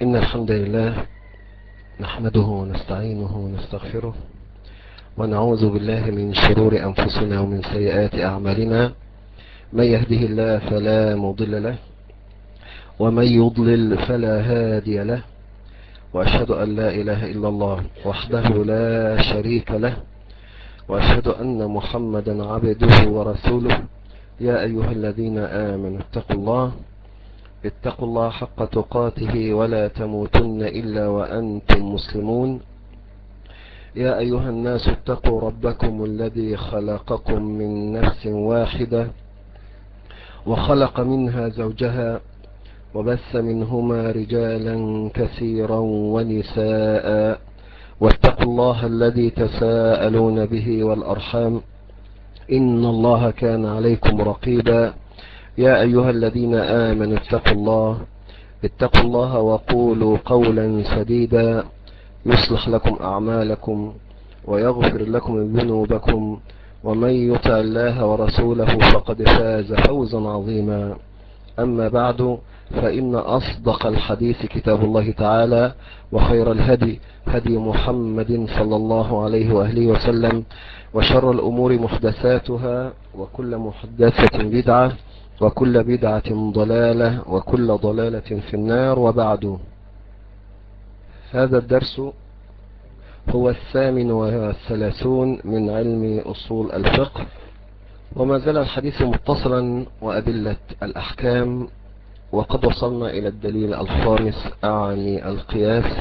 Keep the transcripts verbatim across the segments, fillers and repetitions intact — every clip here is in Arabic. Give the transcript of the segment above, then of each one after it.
إن الحمد لله نحمده ونستعينه ونستغفره ونعوذ بالله من شرور أنفسنا ومن سيئات أعمالنا. من يهده الله فلا مضل له ومن يضلل فلا هادي له، وأشهد أن لا إله إلا الله وحده لا شريك له، وأشهد أن محمدا عبده ورسوله. يا أيها الذين آمنوا اتقوا الله اتقوا الله حق تقاته ولا تموتن إلا وأنتم مسلمون. يا أيها الناس اتقوا ربكم الذي خلقكم من نفس واحدة وخلق منها زوجها وبث منهما رجالا كثيرا ونساء، واتقوا الله الذي تساءلون به والأرحام إن الله كان عليكم رقيبا. يا أيها الذين آمنوا اتقوا الله اتقوا الله وقولوا قولا سديدا يصلح لكم أعمالكم ويغفر لكم ذنوبكم، ومن يطع الله ورسوله فقد فاز فوزا عظيما. أما بعد، فإن أصدق الحديث كتاب الله تعالى، وخير الهدي هدي محمد صلى الله عليه وآله وسلم، وشر الأمور محدثاتها، وكل محدثة بدعة، وكل بدعة ضلالة، وكل ضلالة في النار. وبعد، هذا الدرس هو الثامن والثلاثون من علم أصول الفقه، وما زال الحديث متصلا وأدلة الأحكام، وقد وصلنا إلى الدليل الخامس أعني القياس.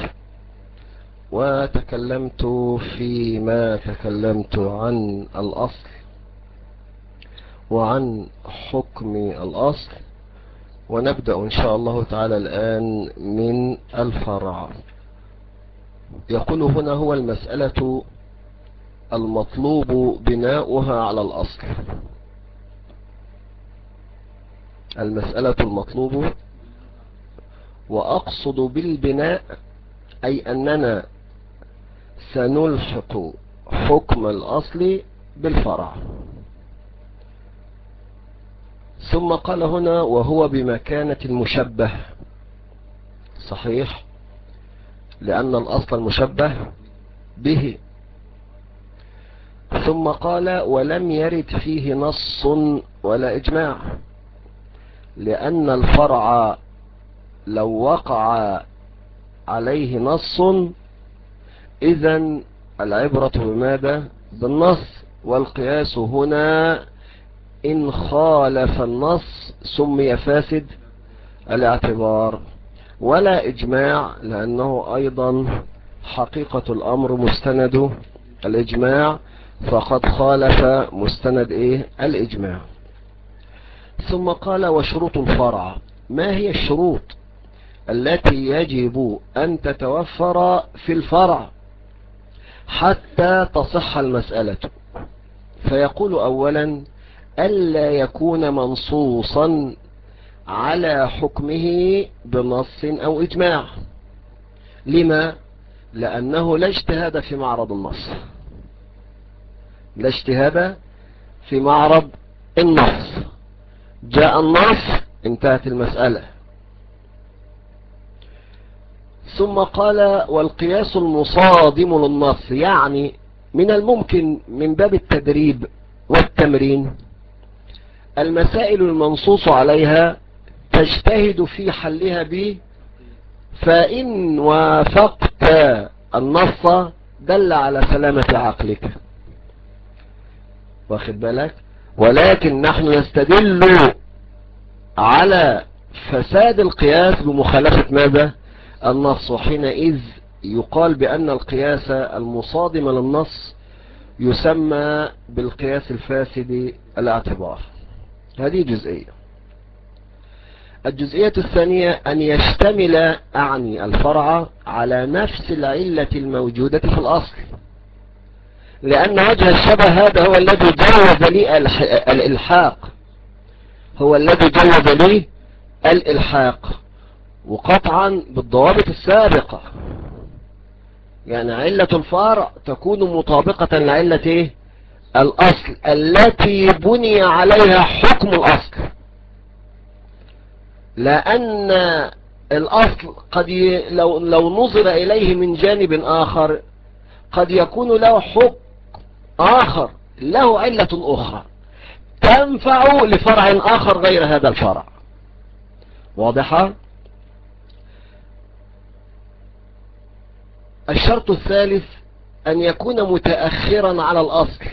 وتكلمت فيما تكلمت عن الأصل وعن حكم الأصل، ونبدأ إن شاء الله تعالى الآن من الفرع. يقول هنا: هو المسألة المطلوب بناؤها على الأصل. المسألة المطلوب، وأقصد بالبناء أي أننا سنلحق حكم الأصل بالفرع. ثم قال هنا: وهو بمكانة المشبه. صحيح، لأن الأصل المشبه به. ثم قال: ولم يرد فيه نص ولا إجماع، لأن الفرع لو وقع عليه نص إذن العبرة بماذا؟ بالنص. والقياس هنا إن خالف النص سمي فاسد الاعتبار. ولا إجماع، لأنه أيضا حقيقة الأمر مستند الإجماع، فقد خالف مستند إيه؟ الإجماع. ثم قال: وشروط الفرع. ما هي الشروط التي يجب أن تتوفر في الفرع حتى تصح المسألة؟ فيقول: أولا، ألا يكون منصوصا على حكمه بنص أو إجماع. لما؟ لأنه لا اجتهاد في معرض النص، لا اجتهاد في معرض النص. جاء النص انتهت المسألة. ثم قال: والقياس المصادم للنص، يعني من الممكن من باب التدريب والتمرين المسائل المنصوص عليها تجتهد في حلها به، فإن وافقت النص دل على سلامة عقلك، واخد بالك؟ ولكن نحن نستدل على فساد القياس بمخالفة ماذا؟ النص. وحينئذ يقال بأن القياس المصادم للنص يسمى بالقياس الفاسد الاعتبار. هذه جزئية. الجزئية الثانية أن يشتمل أعني الفرع على نفس العلة الموجودة في الأصل، لأن وجه الشبه هذا هو الذي جوز لي الإلحاق، هو الذي جوز لي الإلحاق وقطعا بالضوابط السابقة. يعني علة الفرع تكون مطابقة لعلة إيه؟ الأصل التي بني عليها حكم الأصل، لأن الأصل قد ي... لو... لو نظر إليه من جانب آخر قد يكون له حكم آخر، له علة أخرى تنفع لفرع آخر غير هذا الفرع. واضحة؟ الشرط الثالث أن يكون متأخرا على الأصل.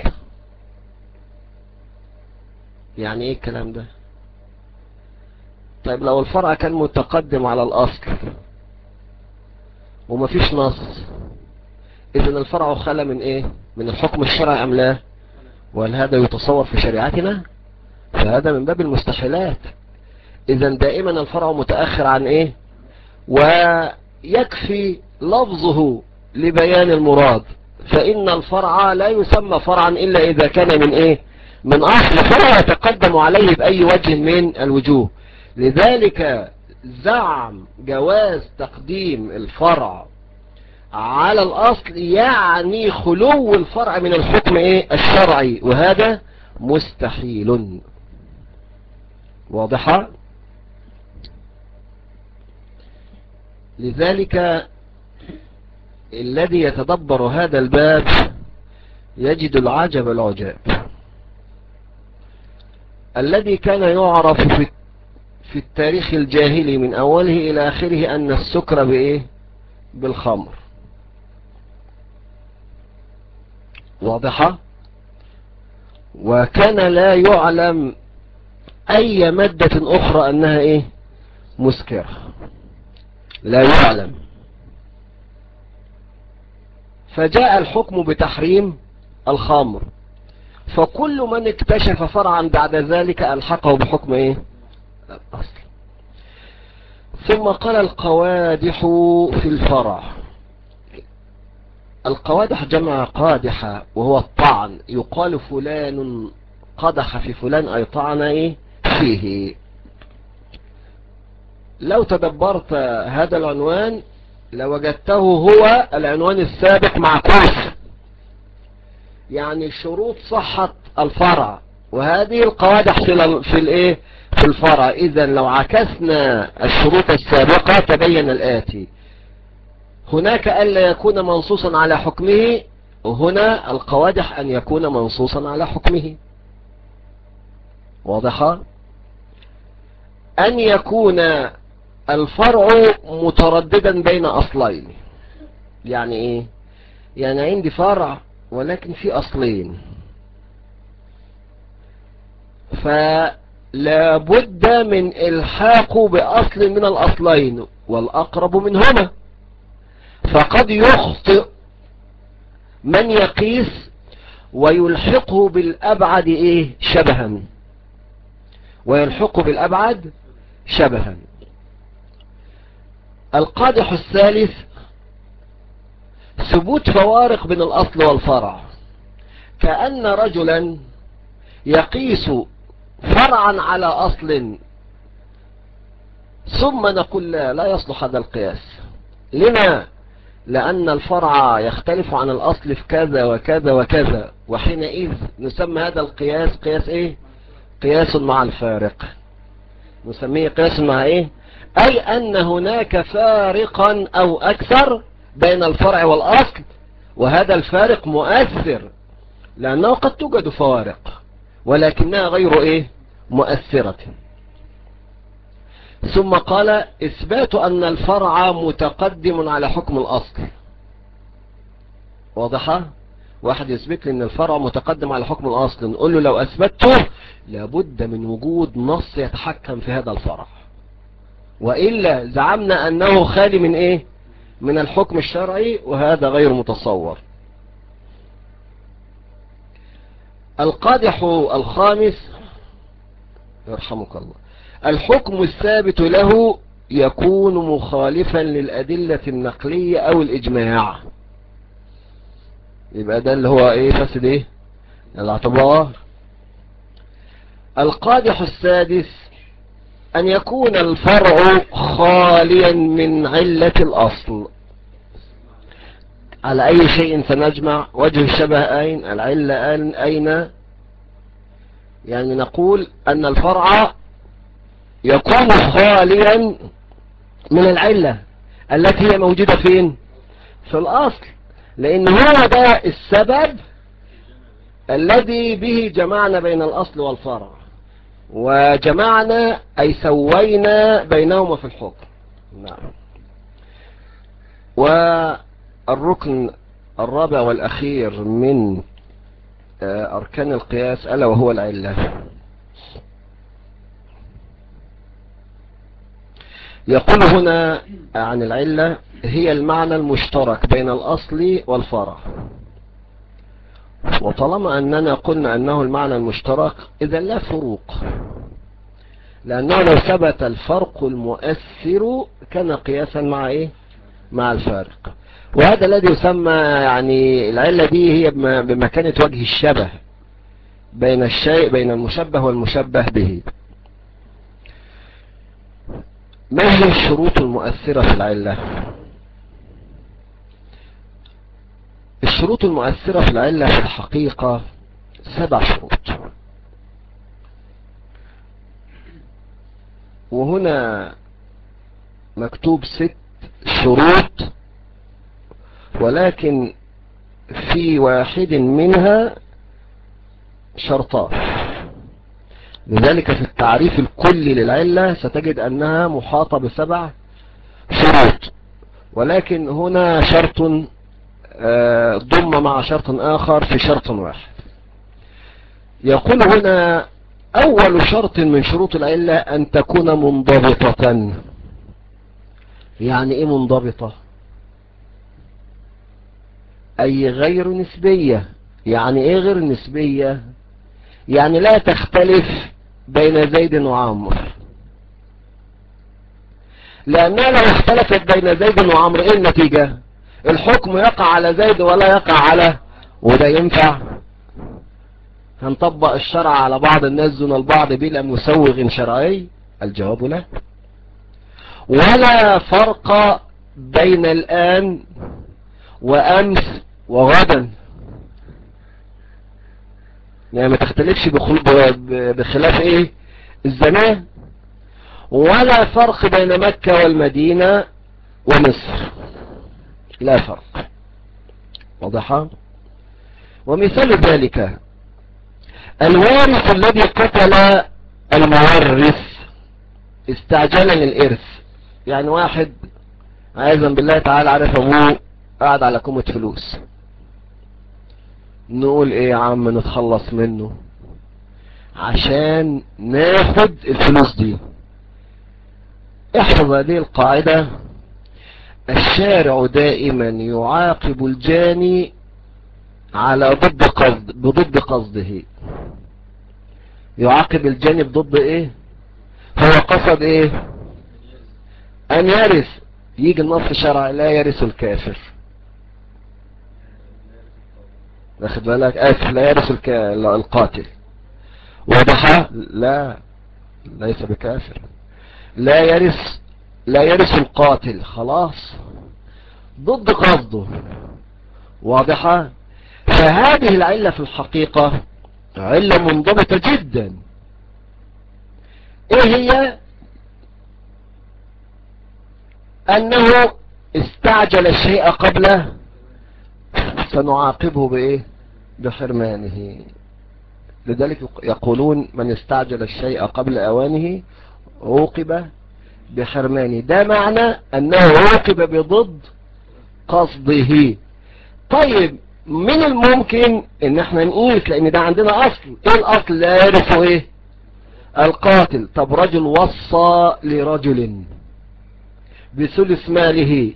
يعني إيه الكلام ده؟ طيب لو الفرع كان متقدم على الأصل ومفيش نص، إذن الفرع خلى من إيه؟ من الحكم الشرعي أم لا؟ وهل هذا يتصور في شريعتنا؟ فهذا من باب المستحيلات. إذن دائما الفرع متأخر عن إيه؟ ويكفي لفظه لبيان المراد، فإن الفرع لا يسمى فرعا إلا إذا كان من إيه؟ من أصل فرع يتقدم عليه بأي وجه من الوجوه. لذلك زعم جواز تقديم الفرع على الأصل يعني خلو الفرع من الحكم إيه؟ الشرعي، وهذا مستحيل. واضحة؟ لذلك الذي يتدبر هذا الباب يجد العجب العجاب. الذي كان يعرف في في التاريخ الجاهلي من أوله إلى آخره أن السكر بإيه؟ بالخمر. واضحة؟ وكان لا يعلم أي مادة أخرى أنها إيه؟ مسكرة، لا يعلم. فجاء الحكم بتحريم الخمر، فكل من اكتشف فرعا بعد ذلك ألحقه بحكم إيه؟ الأصل. ثم قال القوادح في الفرع. القوادح جمع قادحة وهو الطعن، يقال فلان قدح في فلان أي طعن إيه؟ فيه. لو تدبرت هذا العنوان لوجدته هو العنوان السابق معكوس، يعني شروط صحة الفرع، وهذه القوادح في في الايه؟ في الفرع. اذا لو عكسنا الشروط السابقة تبين الآتي: هناك ألا يكون منصوصا على حكمه، وهنا القوادح أن يكون منصوصا على حكمه. واضحة؟ أن يكون الفرع مترددا بين أصلين. يعني إيه؟ يعني عندي فرع ولكن في أصلين، فلا بد من إلحاقه بأصل من الأصلين والأقرب منهما. فقد يخطئ من يقيس ويلحقه بالأبعد إيه؟ شبها، ويلحقه بالأبعد شبها. القادح الثالث ثبوت فوارق بين الأصل والفرع، كأن رجلا يقيس فرعا على أصل ثم نقول لا لا يصلح هذا القياس. لما؟ لأن الفرع يختلف عن الأصل في كذا وكذا وكذا، وحينئذ نسمى هذا القياس قياس إيه؟ قياس مع الفارق. نسميه قياس مع إيه؟ أي أن هناك فارقا أو أكثر بين الفرع والأصل، وهذا الفارق مؤثر، لأنه قد توجد فوارق ولكنها غير إيه؟ مؤثرة. ثم قال إثبات أن الفرع متقدم على حكم الأصل. واضحة؟ واحد يثبت لي أن الفرع متقدم على حكم الأصل، نقول له لو أثبته لابد من وجود نص يتحكم في هذا الفرع، وإلا زعمنا أنه خالي من إيه؟ من الحكم الشرعي، وهذا غير متصور. القادح الخامس يرحمك الله: الحكم الثابت له يكون مخالفا للأدلة النقلية أو الإجماع. يبقى ده اللي هو إيه؟ فاسد إيه؟ الاعتبار. القادح السادس أن يكون الفرع خاليا من علة الأصل. على أي شيء سنجمع؟ وجه الشبه أين؟ العلة أين؟ يعني نقول أن الفرع يكون خاليا من العلة التي هي موجودة فين؟ في الأصل، لأن هو ده السبب الذي به جمعنا بين الأصل والفرع، وجمعنا أي سوينا بينهما في الحكم. نعم. والركن الرابع والأخير من أركان القياس ألا وهو العلة. يقول هنا عن العلة: هي المعنى المشترك بين الأصل والفرع. وطالما أننا قلنا أنه المعنى المشترك إذا لا فروق، لأنه لو ثبت الفرق المؤثر كان قياسا مع إيه؟ مع الفارق. وهذا الذي يسمى يعني العلة دي هي بمكانة وجه الشبه بين الشيء، بين المشبه والمشبه به. ما هي الشروط المؤثرة في العلة؟ الشروط المؤثرة في العلة في الحقيقة سبع شروط، وهنا مكتوب ست شروط، ولكن في واحد منها شرطان. لذلك في التعريف الكلي للعلة ستجد أنها محاطة بسبع شروط، ولكن هنا شرط ضم مع شرط آخر في شرط واحد. يقول هنا: أول شرط من شروط العلة أن تكون منضبطة. يعني إيه منضبطة؟ أي غير نسبية. يعني إيه غير نسبية؟ يعني لا تختلف بين زيد وعمرو، لأنها لو اختلفت بين زيد وعمرو إيه النتيجة؟ الحكم يقع على زيد ولا يقع على، وده ينفع؟ هنطبق الشرع على بعض الناس دون البعض بلا مسوغ شرعي؟ الجواب لا. ولا فرق بين الآن وأمس وغدا، يعني ما تختلفش بخلاف ايه؟ الزمان. ولا فرق بين مكة والمدينة ومصر، لا فرق. واضحة؟ ومثال ذلك الوارث الذي قتل المورث استعجالا الإرث. يعني واحد عايزا بالله تعالى عارف ابوه قاعد على كومة فلوس، نقول ايه يا عم؟ نتخلص منه عشان ناخد الفلوس دي. احفظ هذه القاعدة: الشارع دائما يعاقب الجاني على ضد قصد بضد قصده. يعاقب الجاني بضد ايه؟ هو قصد ايه؟ ان يرث. يجي النص الشرعي: لا يرث الكافر. واخد بالك؟ اسف، لا يرث الك... القاتل. واضحة؟ لا، ليس بكافر. لا يرث لا يرث القاتل، خلاص، ضد قصده. واضحة؟ فهذه العلة في الحقيقة علة منضبطة جدا. ايه هي؟ انه استعجل الشيء قبله سنعاقبه بايه؟ بحرمانه. لذلك يقولون: من استعجل الشيء قبل اوانه عوقب بحرمانه. ده معنى انه عوقب بضد قصده. طيب من الممكن ان احنا نقيس، لان ده عندنا اصل. ايه الاصل؟ لا يرث ايه؟ القاتل. طب رجل وصى لرجل بثلث ماله،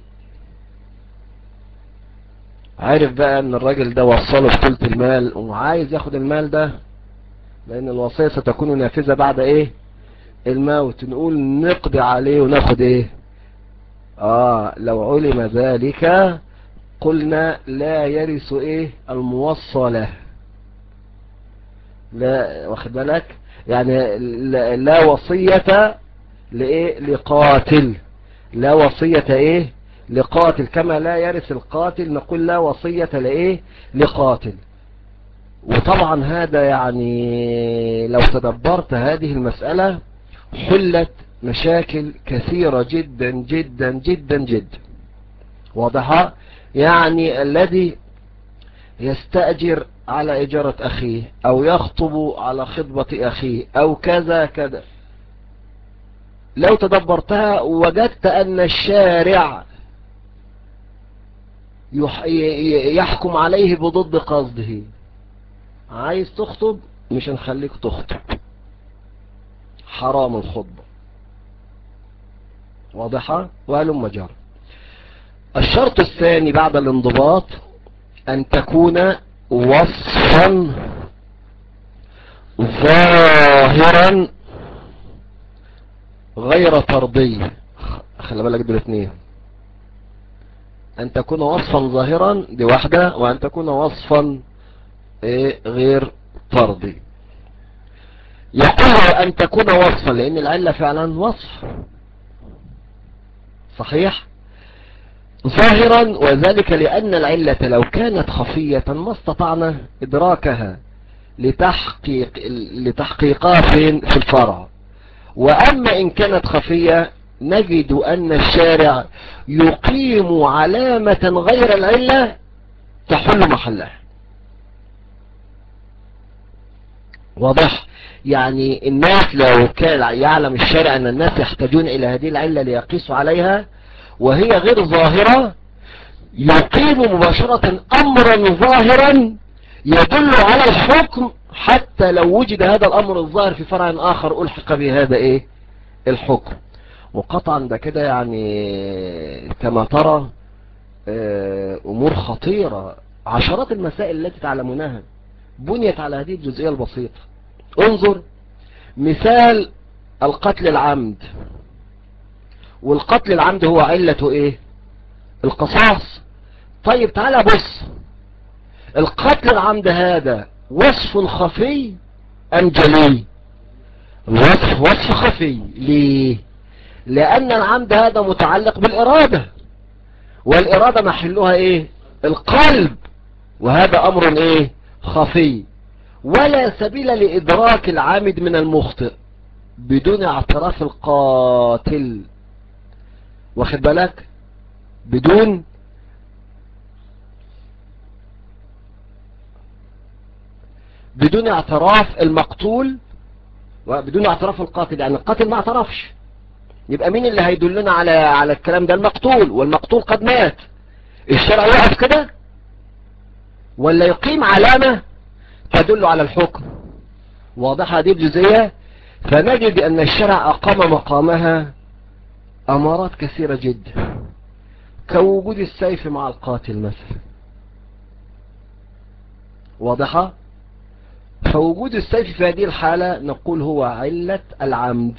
عارف بقى ان الراجل ده وصله في ثلث المال وعايز ياخد المال ده، لان الوصية ستكون نافذة بعد ايه؟ الموت. نقول نقضي عليه وناخد ايه؟ اه لو علم ذلك قلنا لا يرث ايه؟ الموصى له. لا، واخد بالك؟ يعني لا, لا وصية لايه؟ لقاتل. لا وصية ايه؟ لقاتل. كما لا يرث القاتل نقول لا وصية لايه؟ لقاتل. وطبعا هذا يعني لو تدبرت هذه المسألة حلت مشاكل كثيرة جدا جدا جدا جدا. واضحة؟ يعني الذي يستأجر على إجارة أخيه أو يخطب على خطبة أخيه أو كذا كذا، لو تدبرتها وجدت أن الشارع يحكم عليه بضد قصده. عايز تخطب مش هنخليك تخطب، حرام الخطبة. واضحة؟ وهلم جرى. الشرط الثاني بعد الانضباط أن تكون وصفا ظاهرا غير طردي. خلي بالك دول اثنين، أن تكون وصفا ظاهرا دي واحدة، وأن تكون وصفا إيه غير طردي. يقول أن تكون وصفا لأن العلة فعلا وصف صحيح ظاهرا، وذلك لأن العلة لو كانت خفية ما استطعنا إدراكها لتحقيق لتحقيقها فين في الفرع. وأما إن كانت خفية نجد أن الشارع يقيم علامة غير العلة تحل محلها. واضح؟ يعني الناس لو كان يعلم الشارع أن الناس يحتاجون إلى هذه العلة ليقيسوا عليها وهي غير ظاهرة، يقيم مباشرة أمرا ظاهرا يدل على الحكم، حتى لو وجد هذا الأمر الظاهر في فرع آخر ألحق بهذا إيه الحكم. وقطعا ده كده يعني كما ترى أمور خطيرة. عشرات المسائل التي تعلمونها بنيت على هذه الجزئية البسيطة. انظر مثال القتل العمد، والقتل العمد هو علته ايه القصاص. طيب تعالى بص، القتل العمد هذا وصف خفي ام جلي؟ وصف وصف خفي. ليه؟ لان العمد هذا متعلق بالارادة، والارادة محلها ايه القلب، وهذا امر ايه خفي، ولا سبيل لادراك العامد من المخطئ بدون اعتراف القاتل. واخد بالك؟ بدون بدون اعتراف المقتول وبدون اعتراف القاتل. يعني القاتل ما اعترفش، يبقى مين اللي هيدلنا على على الكلام ده؟ المقتول، والمقتول قد مات. الشرع يقف كده ولا يقيم علامة تدل على الحكم؟ واضحة دي بجزئية. فنجد ان الشرع اقام مقامها امارات كثيرة جدا، كوجود السيف مع القاتل مثلا. واضحة؟ فوجود السيف في هذه الحالة نقول هو علة العمد.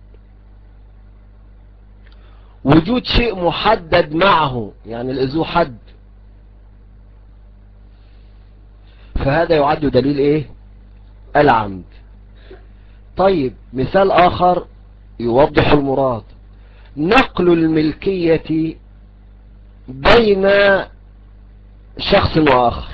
وجود شيء محدد معه، يعني الإذو حد، فهذا يعد دليل ايه العمد. طيب مثال آخر يوضح المراد، نقل الملكية بين شخص وآخر.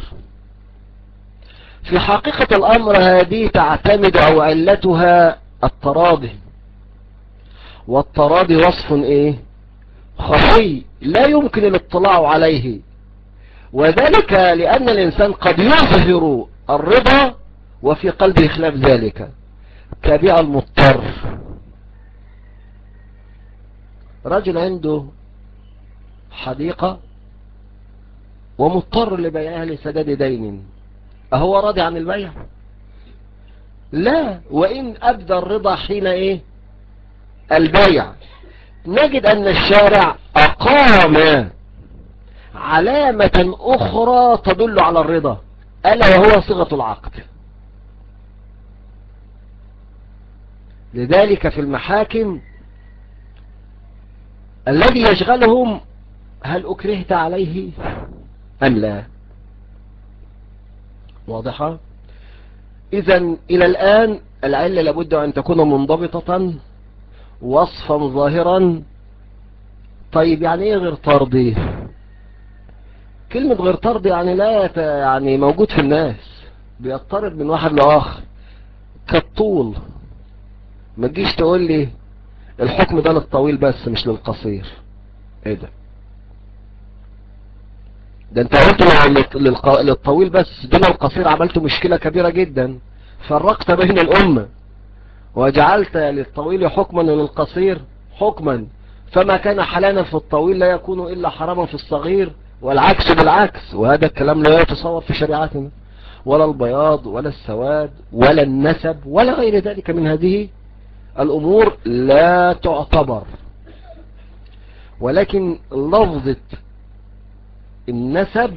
في حقيقة الأمر هذه تعتمد أو علتها التراضي، والتراضي وصف ايه خفي لا يمكن الاطلاع عليه، وذلك لأن الإنسان قد يظهر الرضا وفي قلبه خلاف ذلك، كبيع المضطر. رجل عنده حديقة ومضطر لبيعها لسداد دين، أهو راضي عن البيع؟ لا، وإن أبدى الرضا حين إيه البيع. نجد أن الشارع أقام علامة أخرى تدل على الرضا، ألا وهو صيغة العقد. لذلك في المحاكم الذي يشغلهم هل أكرهت عليه أم لا؟ واضحة؟ إذن إلى الآن العلة لابد أن تكون منضبطة وصفا ظاهرا. طيب يعني إيه غير طردي؟ كلمة غير طردي يعني لا يت... يعني موجود في الناس، بيضطرد من واحد لآخر، كالطول. ما تجيش تقول لي الحكم ده للطويل بس مش للقصير. ايه ده ده انت قلت للق- للق- للطويل بس، دون القصير عملت مشكلة كبيرة جدا، فرقت بين الأمة وجعلت للطويل حكما وللقصير حكما، فما كان حلالا في الطويل لا يكون إلا حراما في الصغير، والعكس بالعكس، وهذا الكلام لا يتصور في شريعتنا، ولا البياض ولا السواد ولا النسب ولا غير ذلك من هذه الأمور لا تعتبر. ولكن لفظة النسب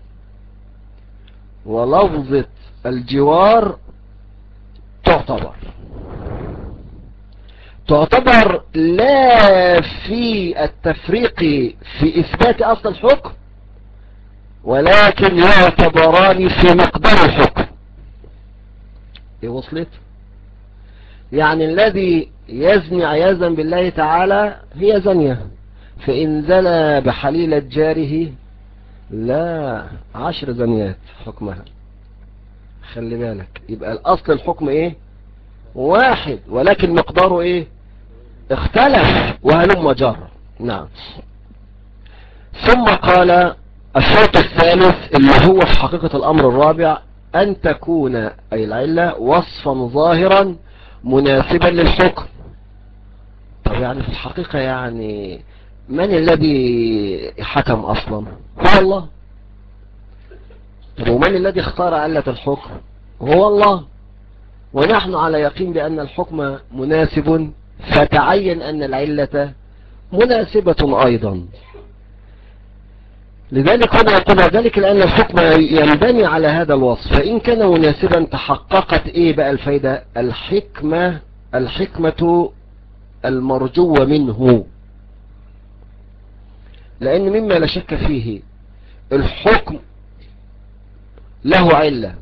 ولفظة الجوار تعتبر تعتبر لا في التفريق في إثبات أصل الحكم، ولكن يعتبران في مقدار الحكم. ايه وصلت؟ يعني الذي يزني عياذا بالله تعالى هي زنية، فإن زنى بحليلة جاره لا عشر زنيات حكمها. خلي بالك، يبقى الأصل الحكم ايه؟ واحد، ولكن مقداره ايه؟ اختلف وهلم جرى. نعم. ثم قال الشرط الثالث اللي هو في حقيقة الأمر الرابع، أن تكون أي العلة وصفا ظاهرا مناسبا للحكم. طب يعني في الحقيقة يعني من الذي حكم أصلا؟ هو الله. طب ومن الذي اختار علة الحكم؟ هو الله. ونحن على يقين بأن الحكم مناسب، فتعين أن العلة مناسبة أيضا. لذلك هنا يقول ذلك لأن الحكم ينبني على هذا الوصف، فإن كان مناسبا تحققت إيه بقى الفايدة؟ الحكمة الحكمة المرجوة منه. لأن مما لا شك فيه الحكم له علة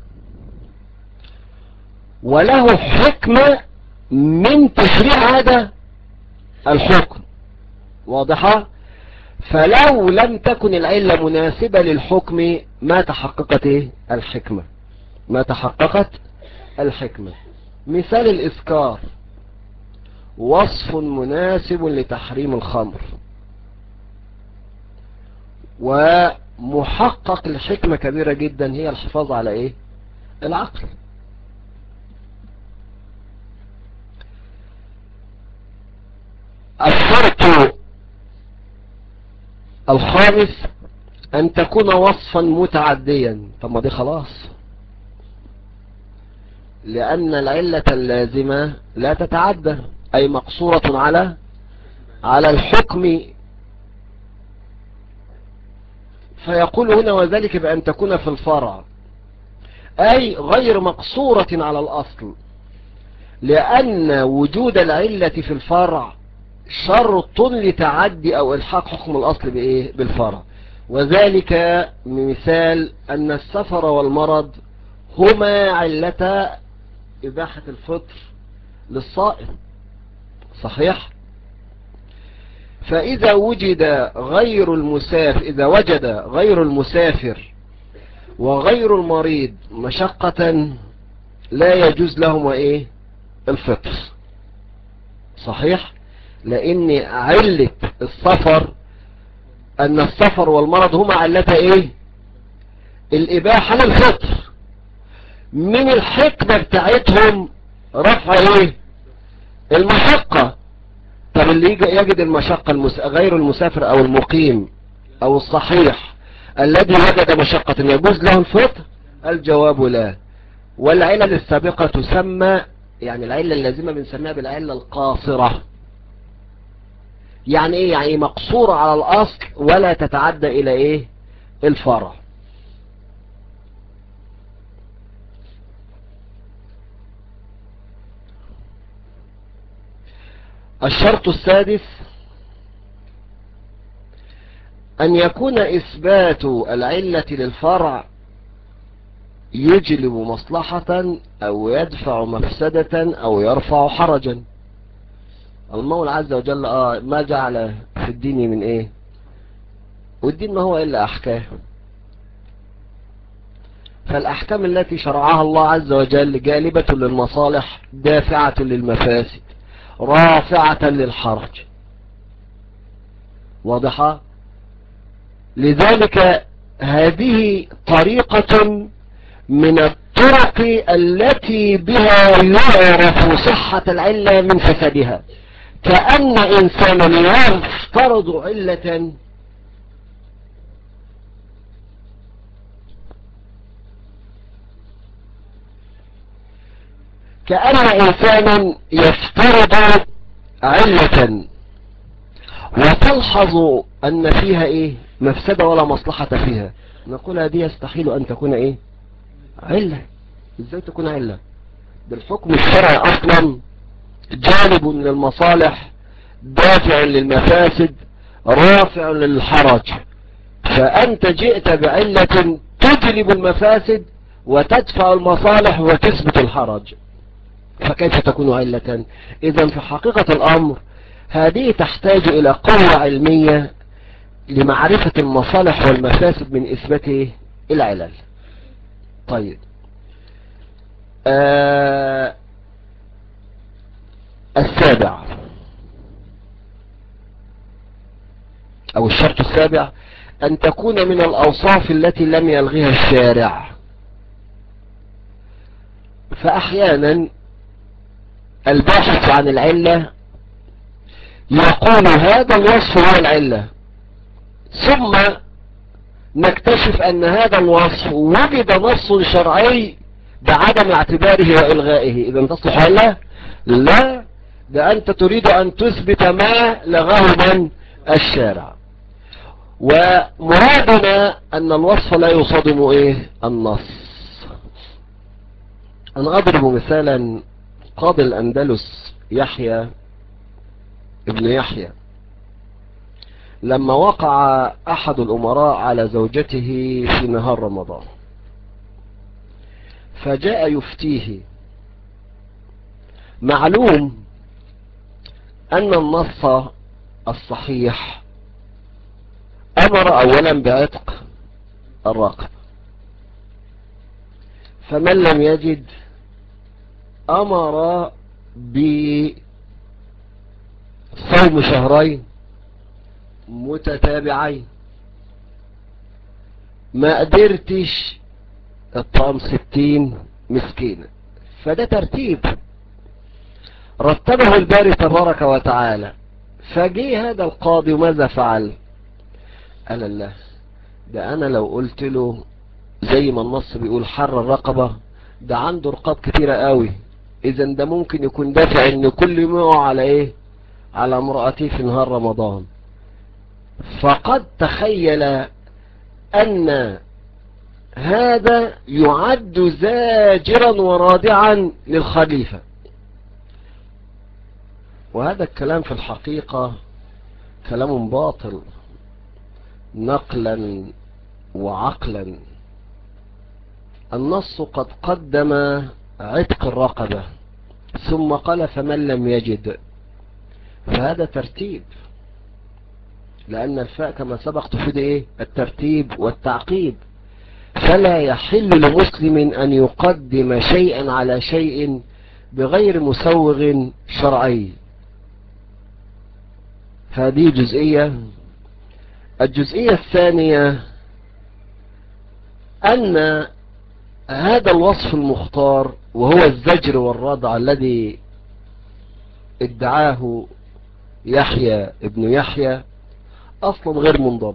وله حكمة من تشريع هذا الحكم، واضحة؟ فلو لم تكن العلة مناسبة للحكم ما تحققت إيه؟ الحكمة ما تحققت الحكمة. مثال الإسكار وصف مناسب لتحريم الخمر، ومحقق لحكمة كبيرة جدا هي الحفاظ على ايه؟ العقل. الشرط الخامس ان تكون وصفا متعديا. طب ما دي خلاص، لان العلة اللازمة لا تتعدى، اي مقصورة على على الحكم. فيقول هنا وذلك بأن تكون في الفرع، أي غير مقصورة على الأصل، لأن وجود العلة في الفرع شرط لتعدي أو إلحاق حكم الأصل بإيه؟ بالفرع. وذلك مثال أن السفر والمرض هما علة إباحة الفطر للصائم، صحيح؟ فإذا وجد غير المسافر إذا وجد غير المسافر وغير المريض مشقة لا يجوز لهم إيه؟ الفطر، صحيح؟ لأن علة السفر أن السفر والمرض هما علة إيه؟ الإباحة للفطر. من الحكمة بتاعتهم رفع إيه؟ المشقة. طب اللي يجد المشقة المس... غير المسافر أو المقيم أو الصحيح الذي وجد مشقة يجوز له الفطر؟ الجواب لا. والعلل السابقة تسمى، يعني العلة اللازمة بنسميها بالعلة القاصرة. يعني ايه؟ يعني مقصورة على الاصل ولا تتعدى الى ايه؟ الفرع. الشرط السادس ان يكون اثبات العلة للفرع يجلب مصلحة او يدفع مفسدة او يرفع حرجا. المولى عز وجل اه ما جعل في الدين من ايه؟ والدين ما هو الا احكام. فالاحكام التي شرعها الله عز وجل جالبة للمصالح دافعة للمفاسد. رافعة للحرج. واضحة؟ لذلك هذه طريقة من الطرق التي بها يعرف صحة العلة من فسادها. كأن إنسانا يفترض علة كأن إنسانا يفترض علة وتلحظ أن فيها إيه مفسدة ولا مصلحة فيها، نقول هذه يستحيل أن تكون إيه علة. إزاي تكون علة؟ بالحكم الشرعي أصلا جانب للمصالح، دافع للمفاسد، رافع للحرج، فأنت جئت بعلة تجلب المفاسد وتدفع المصالح وتثبت الحرج، فكيف تكون علة؟ إذا في حقيقة الأمر هذه تحتاج إلى قوة علمية لمعرفة المصالح والمفاسد من إثبات العلل. طيب، آه السابع أو الشرط السابع أن تكون من الأوصاف التي لم يلغيها الشارع. فأحيانا الباحث عن العلة يقول هذا الوصف هو العلة، ثم نكتشف أن هذا الوصف وجد نص شرعي بعدم اعتباره وإلغائه، إذا تصلح علة؟ لا، ده أنت تريد أن تثبت ما لغاه من الشارع. ومرادنا أن الوصف لا يصادم إيه النص. أنا أضرب مثالا. قاضي الأندلس يحيى ابن يحيى لما وقع أحد الأمراء على زوجته في نهار رمضان، فجاء يفتيه. معلوم أن النص الصحيح أمر أولا بعتق الرقبة، فمن لم يجد أمر بصوم شهرين متتابعين، ما قدرتش الطعام ستين مسكينة. فده ترتيب رتبه الباري تبارك وتعالى. فجي هذا القاضي وماذا فعل؟ قال الله، ده انا لو قلت له زي ما النص بيقول حر الرقبة، ده عنده رقاب كتيرة قوي، اذا ده ممكن يكون دافع ان كل يوم يقع على ايه على امرأتي في نهار رمضان. فقد تخيل ان هذا يعد زاجرا ورادعا للخليفة. وهذا الكلام في الحقيقة كلام باطل نقلا وعقلا. النص قد قدم عتق الرقبة ثم قال فمن لم يجد، فهذا ترتيب، لأن الفاء كما سبق تفيد ايه الترتيب والتعقيب. فلا يحل لمسلم أن يقدم شيئا على شيء بغير مسوغ شرعي. هذه جزئية. الجزئية الثانية أن هذا الوصف المختار وهو الزجر والردع الذي ادعاه يحيى ابن يحيى أصلا غير منضبط.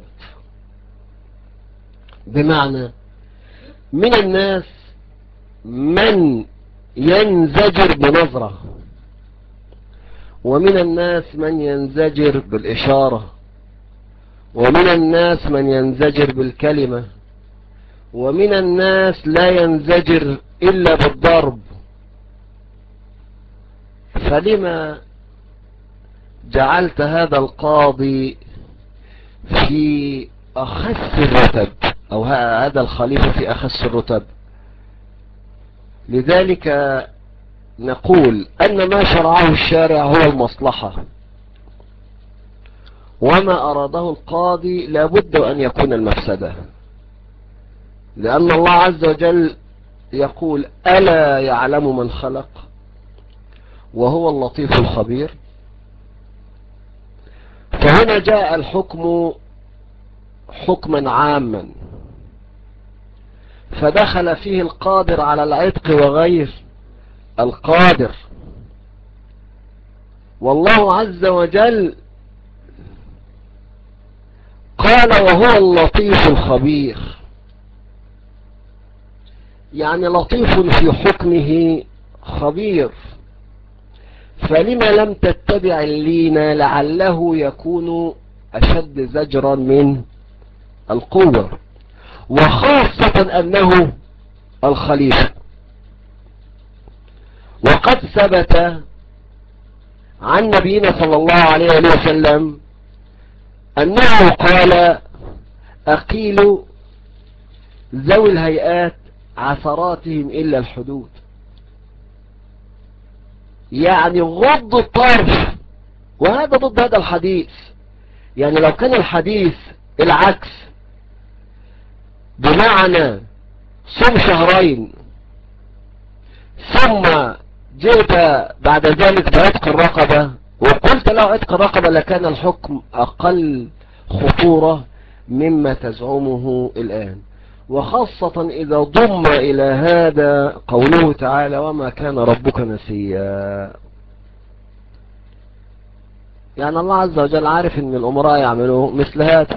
بمعنى من الناس من ينزجر بنظرة، ومن الناس من ينزجر بالإشارة، ومن الناس من ينزجر بالكلمة، ومن الناس لا ينزجر إلا بالضرب. فلما جعلت هذا القاضي في أخس الرتب، أو هذا الخليفة في أخس الرتب؟ لذلك نقول أن ما شرعه الشارع هو المصلحة، وما أراده القاضي لابد أن يكون المفسدة، لأن الله عز وجل يقول ألا يعلم من خلق وهو اللطيف الخبير. فهنا جاء الحكم حكما عاما، فدخل فيه القادر على العتق وغير القادر. والله عز وجل قال وهو اللطيف الخبير، يعني لطيف في حكمه خبير. فلما لم تتبع اللين لعله يكون أشد زجرا من القوة، وخاصة أنه الخليفة. وقد ثبت عن نبينا صلى الله عليه وسلم أنه قال أقيل ذوي الهيئات عثراتهم إلا الحدود، يعني غض الطرف. وهذا ضد هذا الحديث. يعني لو كان الحديث العكس، بمعنى صم شهرين ثم جئت بعد ذلك بعتق الرقبة وقلت له عتق الرقبة، لكان الحكم أقل خطورة مما تزعمه الآن. وخاصة إذا ضم إلى هذا قوله تعالى وما كان ربك نسيا. يعني الله عز وجل عارف ان الأمراء يعملوا مثل هذا.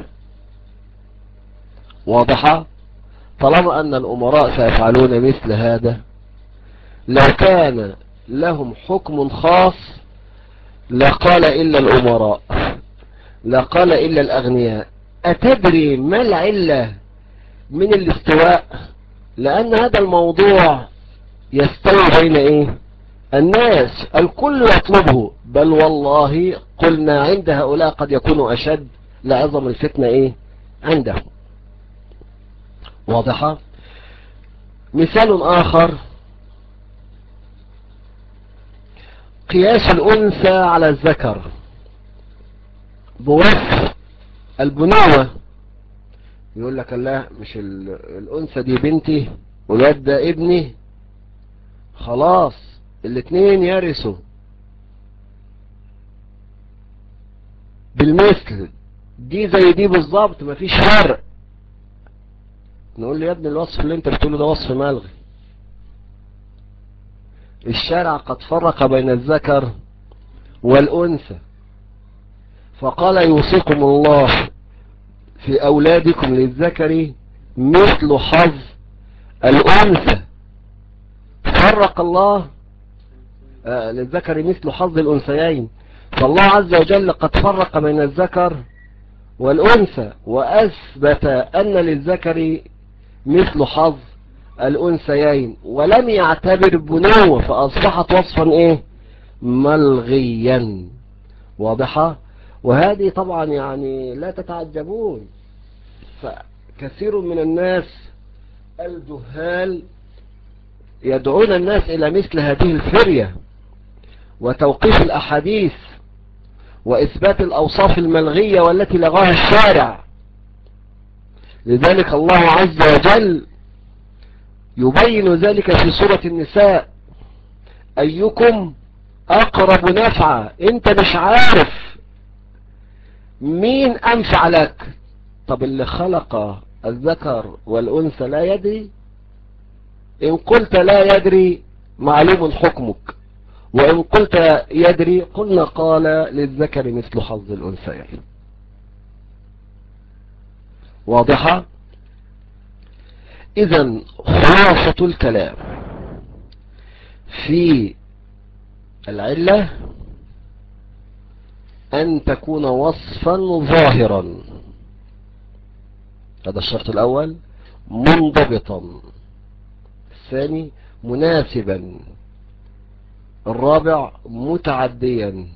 واضحة؟ طالما أن الأمراء سيفعلون مثل هذا، لو كان لهم حكم خاص لقال إلا الأمراء، لقال إلا الأغنياء. أتدري ما العلة من الاستواء؟ لأن هذا الموضوع يستوي بين إيه؟ الناس، الكل يطلبه، بل والله قلنا عند هؤلاء قد يكونوا أشد لعظم الفتنة إيه؟ عندهم. واضحة؟ مثال آخر، قياس الأنثى على الذكر بوصف البنوة. يقول لك الله، مش الأنثى دي بنتي والواد ده ابني، خلاص الاثنين يرثوا بالمثل، دي زي دي بالظبط، مفيش فرق. نقول له يا ابني الوصف اللي انت بتقوله ده وصف ملغي. الشارع قد فرق بين الذكر والأنثى، فقال يوصيكم الله في أولادكم للذكر مثل حظ الأنثى. فرق الله آه للذكر مثل حظ الأنثيين. فالله عز وجل قد فرق بين الذكر والأنثى، وأثبت أن للذكر مثل حظ الأنثيين، ولم يعتبر بنوة، فأصبحت وصفا إيه؟ ملغيا. واضحة؟ وهذه طبعا يعني لا تتعجبون، فكثير من الناس الجهال يدعون الناس إلى مثل هذه الفرية وتوقيف الأحاديث وإثبات الأوصاف الملغية والتي لغاها الشارع. لذلك الله عز وجل يبين ذلك في سورة النساء: أيكم أقرب نفعا. أنت مش عارف مين أنفع لك. طب اللي خلق الذكر والأنثى لا يدري؟ إن قلت لا يدري معلوم حكمك، وإن قلت يدري قلنا قال للذكر مثل حظ الأنثيين. واضحة؟ إذن خلاصة الكلام في العلة أن تكون وصفا ظاهرا، هذا الشرط الأول، منضبطا، الثاني مناسبا، الرابع متعديا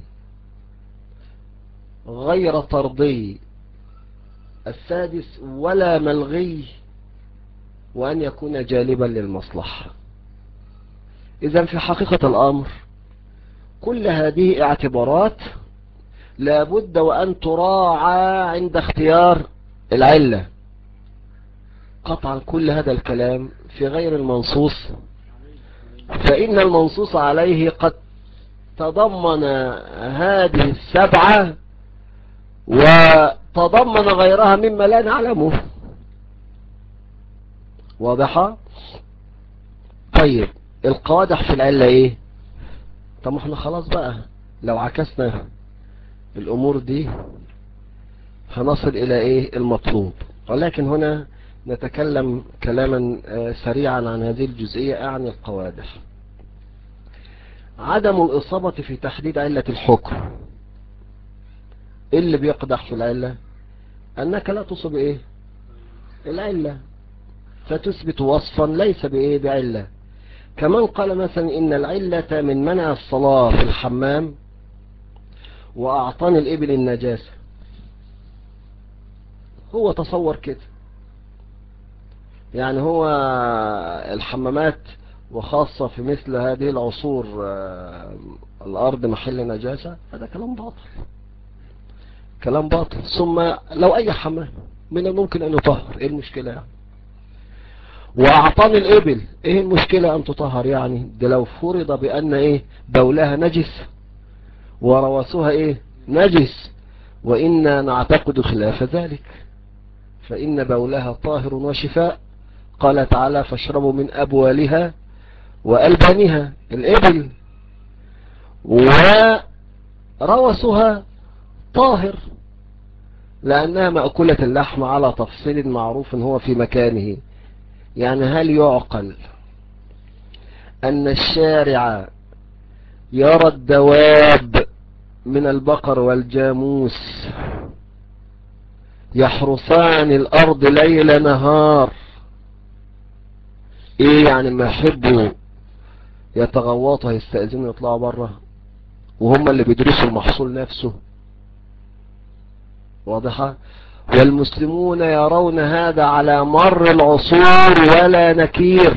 غير طردي، السادس ولا ملغي، وأن يكون جالبا للمصلحة. إذن في حقيقة الأمر كل هذه اعتبارات لابد وأن تراعى عند اختيار العلة. قطعا كل هذا الكلام في غير المنصوص، فإن المنصوص عليه قد تضمن هذه السبعة وتضمن غيرها مما لا نعلمه. واضحة؟ طيب القوادح في العلة ايه؟ طب احنا خلاص بقى لو عكسنا الامور دي هنصل الى ايه المطلوب، ولكن هنا نتكلم كلاما سريعا عن هذه الجزئية، اعني القوادح. عدم الإصابة في تحديد علة الحكم. إيه اللي بيقدح في العلة؟ أنك لا تصب إيه العلة، فتثبت وصفا ليس بإيه بعلة. كمان قال مثلا إن العلة من منع الصلاة في الحمام وأعطان الإبل النجاسة. هو تصور كده، يعني هو الحمامات وخاصة في مثل هذه العصور الأرض محل نجاسة، هذا كلام باطل، كلام باطل. ثم لو أي حمام من الممكن أن يطهر، إيه المشكلة يعني؟ وأعطان الإبل إيه المشكلة أن تطهر يعني؟ ده لو فرض بأن إيه بولها نجس ورواسها إيه نجس، وإنا نعتقد خلاف ذلك، فإن بولها طاهر وشفاء. قال تعالى فاشربوا من أبوالها وألبانها الإبل، وروسها طاهر لأنها مأكولة اللحم على تفصيل معروف هو في مكانه. يعني هل يعقل أن الشارع يرى الدواب من البقر والجاموس يحرسان الأرض ليل نهار، إيه يعني ما يحبوا يتغوطوا يستأذنوا يطلعوا بره وهم اللي بيدرسوا المحصول نفسه؟ واضحة؟ والمسلمون يرون هذا على مر العصور ولا نكير،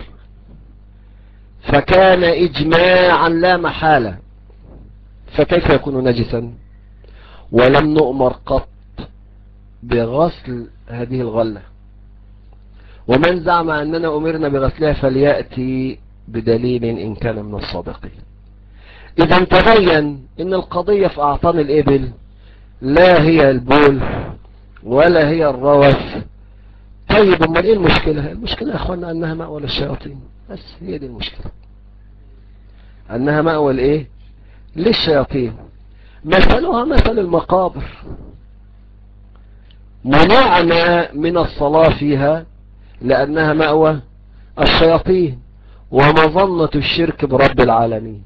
فكان إجماعا لا محالة، فكيف يكون نجسا؟ ولم نؤمر قط بغسل هذه الغلة، ومن زعم أننا أمرنا بغسلها فليأتي بدليل إن كان من الصادقين. إذا تبين أن القضية في أعطان الإبل لا هي البول ولا هي الروث. طيب امال ايه المشكلة؟ المشكلة يا اخوانا انها مأوى للشياطين، بس هي دي المشكلة، انها مأوى لايه للشياطين. مثلها مثل المقابر، منعنا من الصلاة فيها لانها مأوى الشياطين ومظنة الشرك برب العالمين.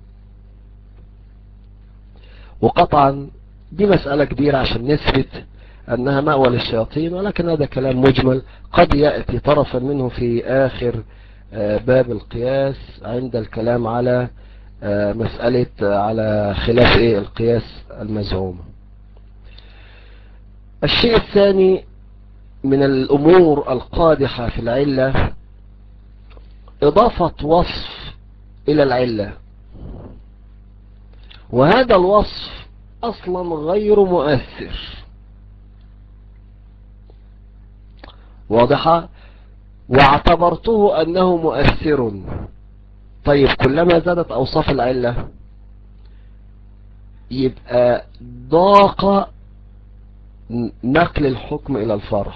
وقطعا دي مسألة كبيرة عشان نثبت انها مأوى للشياطين، ولكن هذا كلام مجمل قد يأتي طرفا منه في اخر باب القياس عند الكلام على مسألة على خلاف ايه القياس المزعوم. الشيء الثاني من الامور القادحة في العلة اضافة وصف الى العلة، وهذا الوصف اصلا غير مؤثر. واضحة؟ واعتبرته انه مؤثر. طيب كلما زادت اوصاف العلة يبقى ضاق نقل الحكم الى الفرع.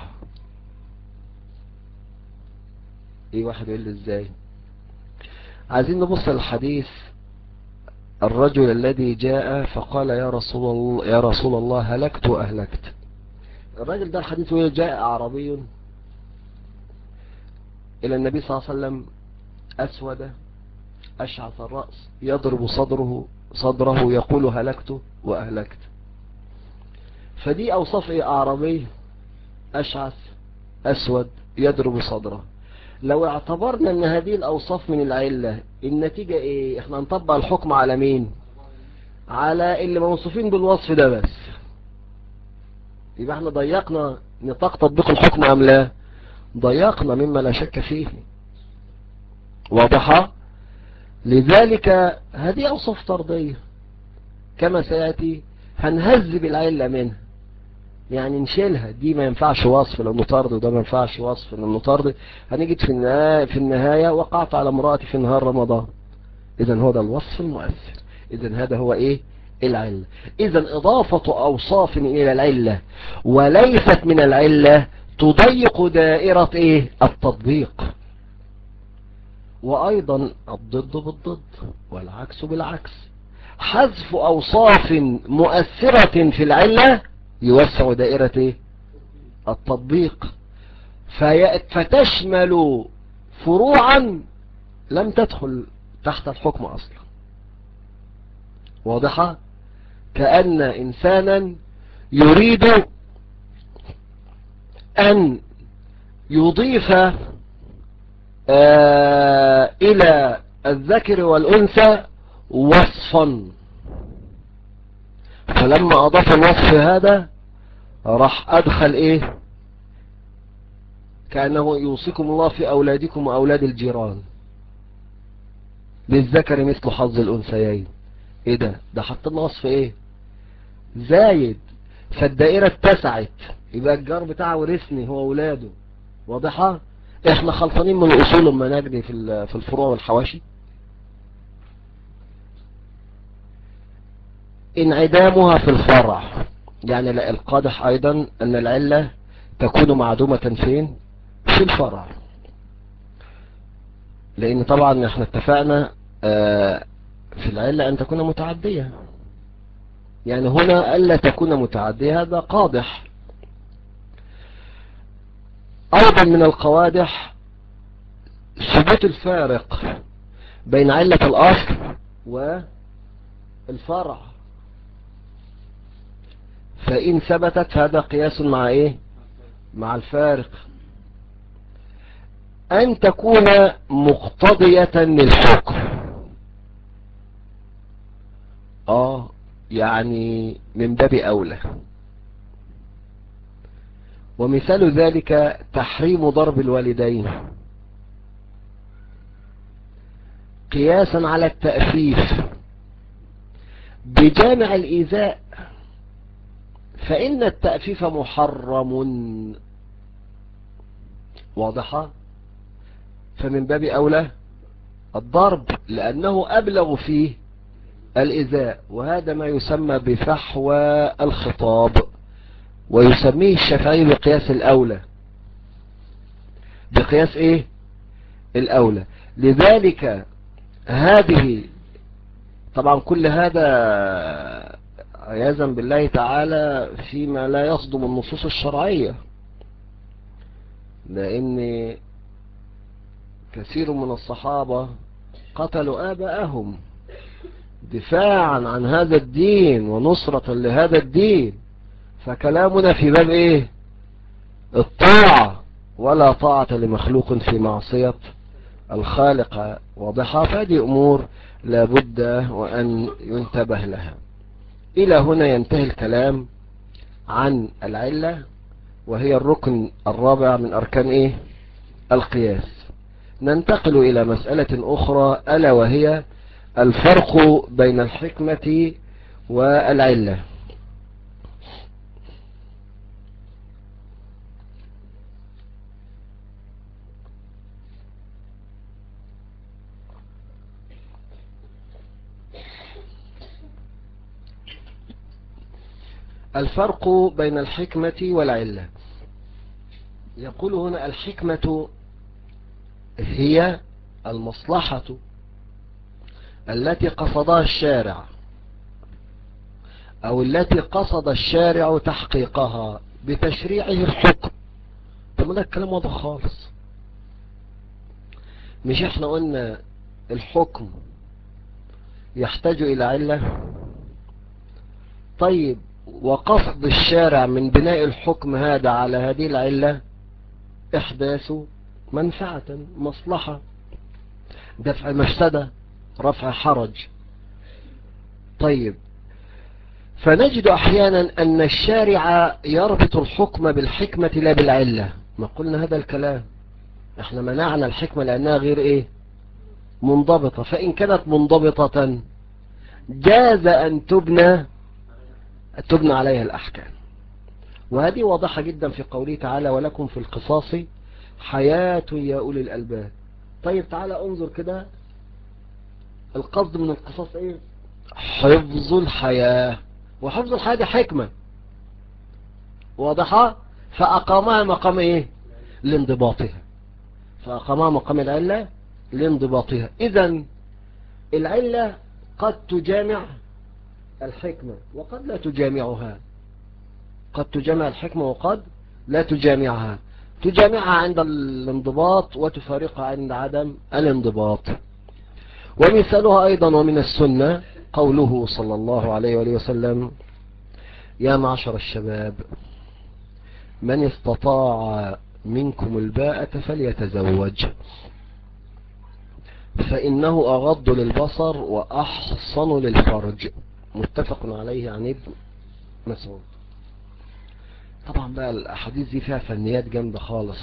ايه واحد يقول لي ازاي؟ عايزين نبص الحديث الرجل الذي جاء فقال يا رسول الله يا رسول الله هلكت واهلكت. الرجل ده الحديث يقول جاء اعرابي الى النبي صلى الله عليه وسلم اسود اشعث الرأس يضرب صدره صدره يقول هلكت واهلكت. فدي اوصاف ايه؟ اعرابي اشعث اسود يضرب صدره. لو اعتبرنا ان هذه الاوصاف من العلة، النتيجة ايه؟ احنا نطبق الحكم على مين؟ على اللي موصوفين بالوصف ده بس. يبقى احنا ضيقنا نطاق تطبيق الحكم ام لا؟ ضيقنا مما لا شك فيه. واضحة؟ لذلك هذه اوصاف طردية كما سيأتي، هنهذب العلة منها، يعني نشيلها. دي ما ينفعش وصف لانه طرد، وده ما ينفعش وصف لانه طرد. هنجد في النهاية في النهاية وقعت على امرأتي في نهار رمضان. اذا هو ده الوصف المؤثر. إذن هذا هو إيه العلة. إذن إضافة أوصاف إلى العلة وليست من العلة تضيق دائرة إيه التطبيق. وأيضا الضد بالضد والعكس بالعكس. حذف أوصاف مؤثرة في العلة يوسع دائرة إيه التطبيق، فتشمل فروعا لم تدخل تحت الحكم أصلا. واضحة؟ كأن إنسانا يريد أن يضيف آه إلى الذكر والأنثى وصفا، فلما أضاف الوصف هذا راح أدخل إيه كأنه يوصيكم الله في أولادكم وأولاد الجيران للذكر مثل حظ الأنثيين. إيه ده ده حط لنا وصف إيه زايد، فالدائرة اتسعت، يبقى الجار بتاعه ورثني هو أولاده. واضحة؟ احنا خلصانين من الأصول لما نجري في في الفروع والحواشي. انعدامها في الفرع، يعني لا القادح أيضا أن العلة تكون معدومة فين في الفرع، لأن طبعا احنا اتفقنا اه في العلة أن تكون متعدية، يعني هنا ألا تكون متعدية هذا قادح. أيضا من القوادح ثبوت الفارق بين علة الأصل والفرع، فإن ثبتت هذا قياس مع إيه مع الفارق. أن تكون مقتضية للحكم، آه يعني من باب أولى. ومثال ذلك تحريم ضرب الوالدين قياسا على التأفيف بجامع الإيذاء، فإن التأفيف محرم. واضحة؟ فمن باب أولى الضرب لأنه أبلغ فيه الإيذاء، وهذا ما يسمى بفحوى الخطاب، ويسميه الشافعي بقياس الأولى. بقياس إيه الأولى. لذلك هذه طبعا كل هذا عياذا بالله تعالى فيما لا يصدم النصوص الشرعية، لأن كثير من الصحابة قتلوا آباءهم دفاعا عن هذا الدين ونصرة لهذا الدين، فكلامنا في باب ايه الطاعة، ولا طاعة لمخلوق في معصية الخالق. واضحة؟ فهذه أمور لابد وأن ينتبه لها. إلى هنا ينتهي الكلام عن العلة، وهي الركن الرابع من أركان إيه القياس. ننتقل إلى مسألة أخرى، ألا وهي الفرق بين الحكمة والعلة. الفرق بين الحكمة والعلة. يقول هنا الحكمة هي المصلحة التي قصدها الشارع، أو التي قصد الشارع تحقيقها بتشريعه الحكم. طب ده الكلام واضح خالص. مش احنا قلنا الحكم يحتاج إلى علة؟ طيب وقصد الشارع من بناء الحكم هذا على هذه العلة إحداث منفعة، مصلحة، دفع مفسدة، رفع حرج. طيب فنجد أحيانا أن الشارع يربط الحكم بالحكمة لا بالعلة. ما قلنا هذا الكلام، احنا منعنا الحكمة لأنها غير ايه منضبطة، فإن كانت منضبطة جاز أن تبنى تبنى عليها الأحكام. وهذه واضحة جدا في قوله تعالى ولكم في القصاص حياة يا أولي الألباب. طيب تعالى انظر كده، القصد من القصاص ايه حفظ الحياة، وحفظ الحياة دي حكمة واضحة، فأقامها مقام إيه؟ لانضباطها، فأقامها مقام العلة لانضباطها. إذن العلة قد تجامع الحكمة وقد لا تجامعها، قد تجامع الحكمة وقد لا تجامعها، تجامعها عند الانضباط وتفارقها عند عدم الانضباط. ومثالها أيضا ومن السنة قوله صلى الله عليه وآله وسلم: يا معشر الشباب من استطاع منكم الباءة فليتزوج فإنه أغض للبصر وأحصن للفرج. متفق عليه عن ابن مسعود. طبعا بقى الأحاديث دي فيها فنيات جامدة خالص.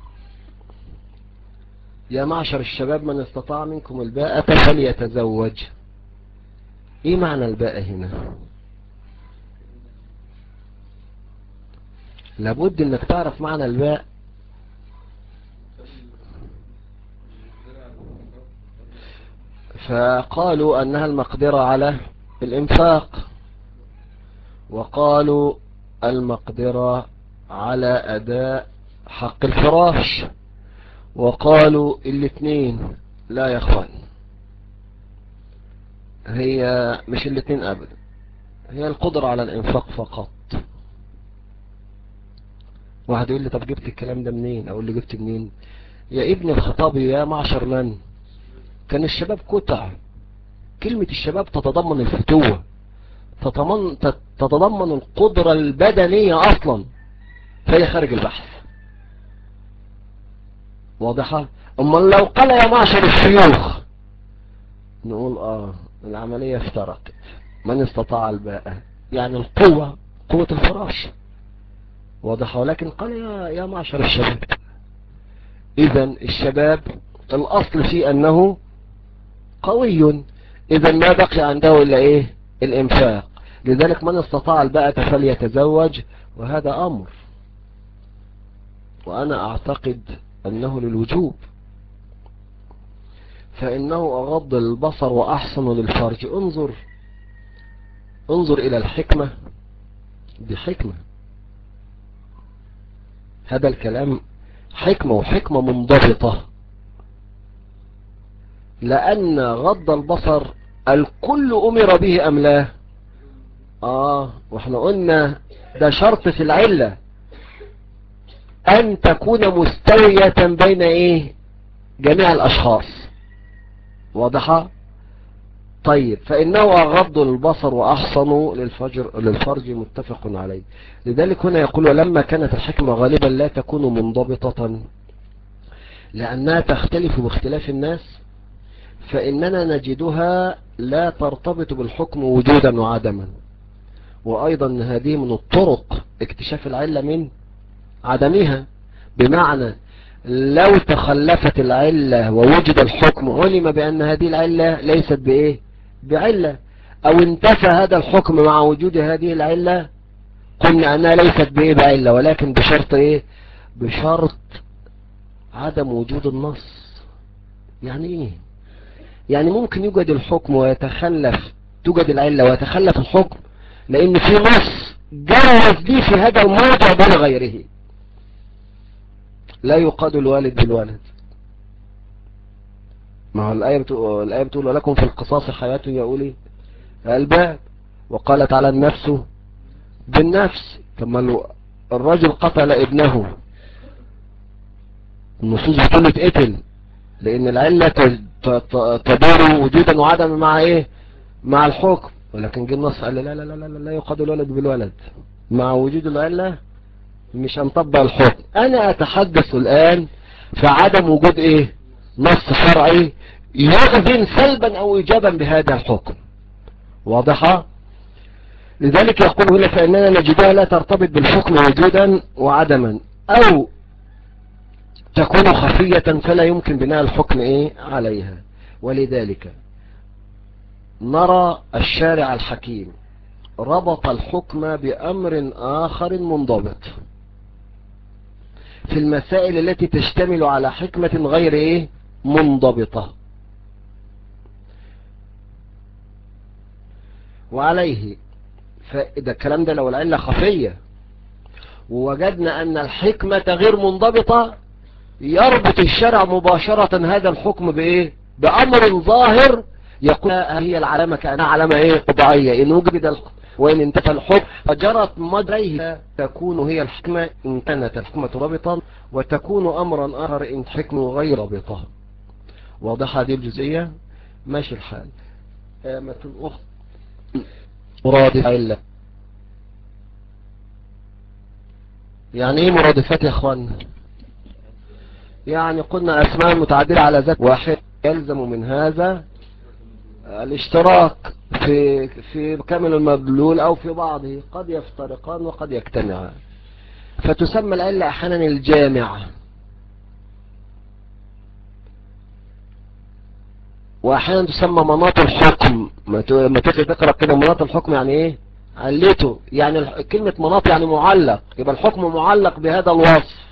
يا معشر الشباب من استطاع منكم الباءة فليتزوج. ايه معنى الباءة هنا؟ لابد انك تعرف معنى الباء. فقالوا انها المقدرة على الانفاق، وقالوا المقدرة على اداء حق الفراش، وقالوا الاثنين. لا يا اخوان، هي مش الاثنين ابدا، هي القدرة على الانفاق فقط. واحد يقول لي طب جبت الكلام ده منين؟ اقول له جبت منين؟ يا ابن الخطابي يا معشر من كان الشباب كتع. كلمة الشباب تتضمن الفتوة، تتضمن, تتضمن القدرة البدنية اصلا، فهي خارج البحث. واضحة؟ اما لو قال يا معشر الشيوخ نقول اه العملية افترقت. من استطاع الباءة يعني القوة، قوة الفراش. واضحة؟ ولكن قال يا, يا معشر الشباب. اذا الشباب الاصل فيه انه قوي، اذا ما بقي عنده الا ايه؟ الانفاق. لذلك من استطاع الباءة فليتزوج، وهذا امر، وانا اعتقد انه للوجوب، فانه اغض البصر واحسن للفرج. انظر انظر الى الحكمة، دي حكمة، هذا الكلام حكمة، وحكمة منضبطة. لان غض البصر الكل امر به ام لا؟ اه واحنا قلنا ده شرط في العلة، ان تكون مستوية بين ايه؟ جميع الاشخاص. واضحة؟ طيب فانه اغض البصر واحصن للفجر للفرج، متفق عليه. لذلك هنا يقول: ولما كانت الحكمة غالبا لا تكون منضبطة لانها تختلف باختلاف الناس، فاننا نجدها لا ترتبط بالحكم وجودا وعدما. وايضا هذه من الطرق اكتشاف العلة من عدمها، بمعنى لو تخلفت العلة ووجد الحكم علم بأن هذه العلة ليست بإيه؟ بعلة، أو انتفى هذا الحكم مع وجود هذه العلة، قلنا أنها ليست بإيه؟ بعلة، ولكن بشرط إيه؟ بشرط عدم وجود النص. يعني إيه؟ يعني ممكن يوجد الحكم ويتخلف، توجد العلة ويتخلف الحكم لأن في نص جوز لي في هذا الموضع دون غيره. لا يقاد الوالد بالولد. ما هو الآية بتقول, الآية بتقول: ولكم في القصاص حياة يا أولي الألباب. وقال تعالى: النفس بالنفس. كما لو الرجل قتل ابنه، النصوص بتقول اتقتل، لأن العلة تدور وجودا وعدما مع إيه؟ مع الحكم. ولكن جه النص قال: لا لا لا لا لا يقاد الولد بالولد، مع وجود العلة مش هنطبق الحكم. أنا أتحدث الآن في عدم وجود إيه؟ نص شرعي يؤذن سلبا او ايجابا بهذا الحكم. واضحة؟ لذلك يقول هنا: فاننا نجدها لا ترتبط بالحكم وجودا وعدما، او تكون خفية فلا يمكن بناء الحكم ايه عليها. ولذلك نرى الشارع الحكيم ربط الحكم بامر اخر منضبط في المسائل التي تشتمل على حكمة غير ايه؟ منضبطة. وعليه فإذا الكلام ده لو العلة خفية ووجدنا أن الحكمة غير منضبطة، يربط الشرع مباشرة هذا الحكم بإيه؟ بأمر ظاهر يقول هي العلامة كأنها علامة إيه؟ قطعية. إن وجد الحكم وإن انتفى الحكم فجرت مجريه تكون هي الحكمة إن كانت الحكمة رابطا، وتكون أمرا آخر إن حكمه غير رابطة. واضحة هذه الجزئية؟ ماشي الحال. آمة الأخت مرادف علة. يعني ايه مرادفات يا اخوان؟ يعني قلنا اسماء متعددة على ذات واحد يلزم من هذا الاشتراك في في كامل المدلول او في بعضه، قد يفترقان وقد يجتمعان. فتسمى العلة احيانا الجامعة، واحيانا تسمى مناط الحكم. ما تيجي تقرأ كده مناط الحكم يعني ايه؟ علته يعني كلمة مناط يعني معلق، يبقى الحكم معلق بهذا الوصف.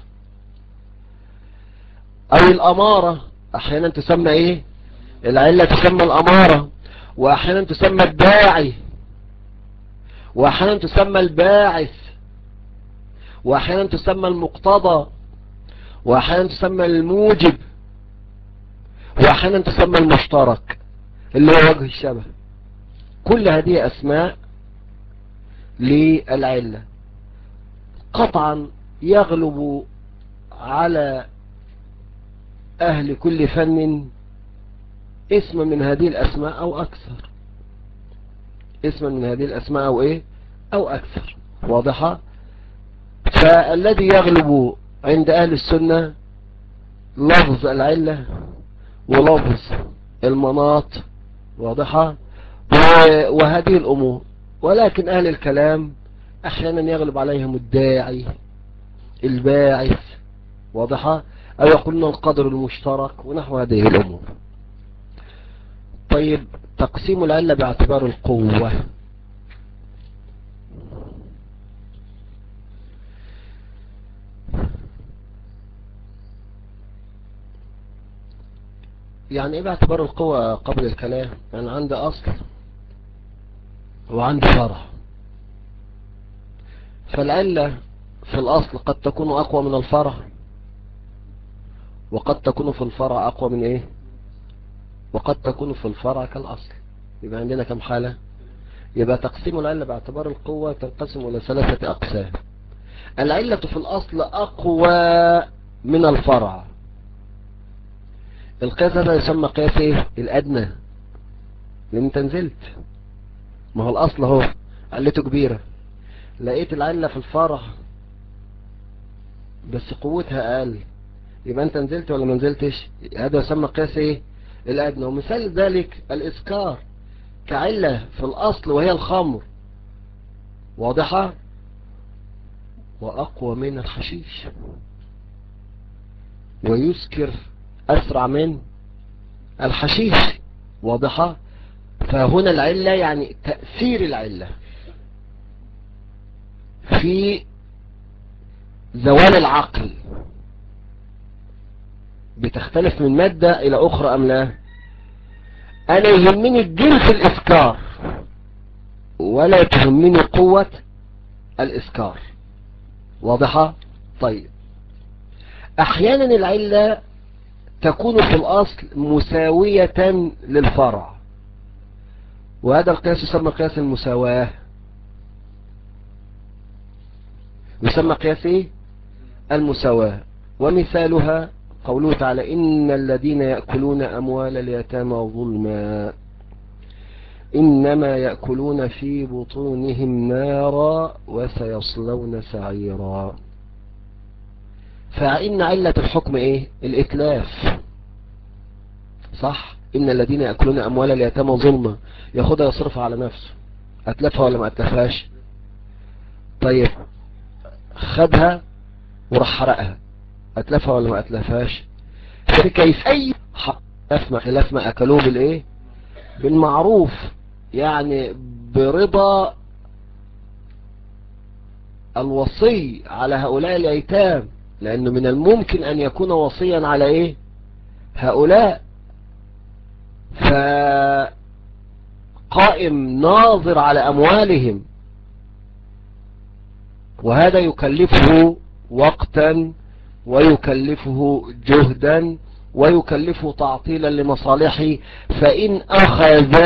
او الامارة احيانا تسمى ايه؟ العلة تسمى الامارة، واحيانا تسمى الداعي، واحيانا تسمى الباعث، واحيانا تسمى المقتضى، واحيانا تسمى الموجب، واحيانا تسمى المشترك اللي هو وجه الشبه. كل هذه اسماء للعلة. قطعا يغلب على اهل كل فن اسم من هذه الاسماء او اكثر، اسم من هذه الاسماء او ايه او اكثر. واضحة؟ فالذي يغلب عند اهل السنة لفظ العلة ولفظ المناط. واضحة؟ وهذه الامور. ولكن اهل الكلام احيانا يغلب عليهم الداعي، الباعث. واضحة؟ او يقولون القدر المشترك ونحو هذه الامور. طيب تقسيم العلة باعتبار القوة. يعني ايه باعتبار القوة قبل الكلام؟ يعني عندي اصل وعندي فرع. فالعلة في الاصل قد تكون اقوى من الفرع، وقد تكون في الفرع اقوى من ايه، وقد تكون في الفرع كالاصل. يبقى عندنا كم حالة؟ يبقى تقسيم العلة باعتبار القوة تنقسم الى ثلاثة اقسام. العلة في الاصل اقوى من الفرع. القياس هذا يسمى قياس ايه؟ الادنى، لان انت نزلت. ما هو الاصل اهو علته كبيرة، لقيت العلة في الفرع بس قوتها اقل، يبقى انت نزلت ولا ما نزلتش؟ هذا يسمى قياس ايه؟ الادنى. ومثال ذلك الاسكار كعلة في الاصل وهي الخمر. واضحة؟ واقوى من الحشيش، ويسكر اسرع من الحشيش. واضحة؟ فهنا العلة يعني تأثير العلة في زوال العقل بتختلف من مادة الى اخرى ام لا؟ انا يهمني جنس الاسكار ولا تهمني قوة الاسكار. واضحة؟ طيب احيانا العلة تكون في الاصل مساوية للفرع، وهذا القياس يسمى قياس المساواة. يسمى قياس ايه؟ المساواة. ومثالها قوله تعالى إن الذين يأكلون أموال اليتامى ظلما إنما يأكلون في بطونهم نارا وسيصلون سعيرا. فإن علة الحكم إيه؟ الإتلاف. صح؟ إن الذين يأكلون أموال اليتامى ظلما، ياخدها يصرفها على نفسه. أتلفها ولا ما أتلفهاش؟ طيب خدها وراح حرقها، أتلفها ولا ما أتلفهاش؟ فكيف أي خلاف ما خلاف ما أكلوه بالإيه؟ بالمعروف، يعني برضا الوصي على هؤلاء الأيتام، لأنه من الممكن أن يكون وصيا على إيه؟ هؤلاء. فقد قائم ناظر على أموالهم، وهذا يكلفه وقتا ويكلفه جهدا ويكلفه تعطيلا لمصالحه. فإن أخذ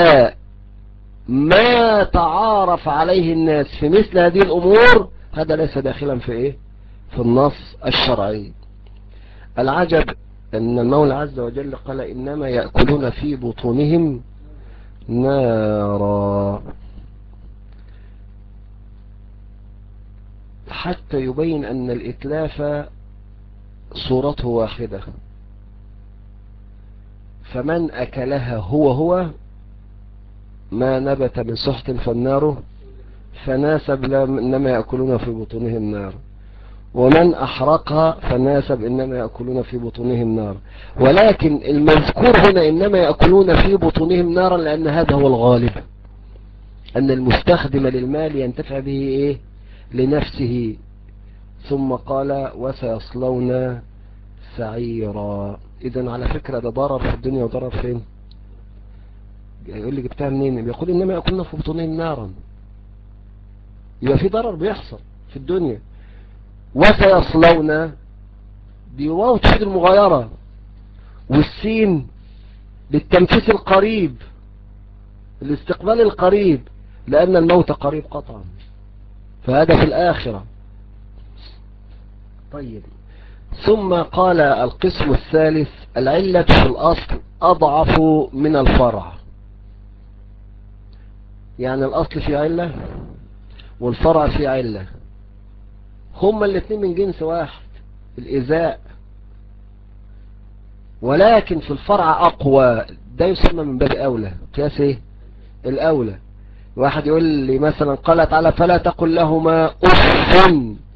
ما تعارف عليه الناس في مثل هذه الأمور هذا ليس داخلا في إيه؟ في النص الشرعي. العجب أن المولى عز وجل قال إنما يأكلون في بطونهم نارا، حتى يبين أن الإتلاف صورته واحدة، فمن أكلها هو هو ما نبت من سحت فالنار فناسب إنما يأكلون في بطونهم نار، ومن أحرقها فناسب إنما يأكلون في بطونهم نار. ولكن المذكور هنا إنما يأكلون في بطونهم نارا لأن هذا هو الغالب، أن المستخدم للمال ينتفع به إيه؟ لنفسه. ثم قال وسيصلون سعيرا. إذن على فكرة ده ضرر في الدنيا وضرر فين؟ يقول لي جبتها منين؟ بيقول إنما يأكلون في بطونهم نارا، يبقى في ضرر بيحصل في الدنيا. وسيصلون دي واو تفيد المغايرة، والسين للتنفيس القريب، الاستقبال القريب، لأن الموت قريب قطعا، فهذا في الآخرة. طيب، ثم قال القسم الثالث العلة في الأصل أضعف من الفرع. يعني الأصل في علة والفرع في علة، هما الاثنين من جنس واحد الإزاء، ولكن في الفرع أقوى. ده يسمى من باب أولى، قياس ايه؟ الأولى. واحد يقول لي مثلا قال تعالى فلا تقل لهما أف،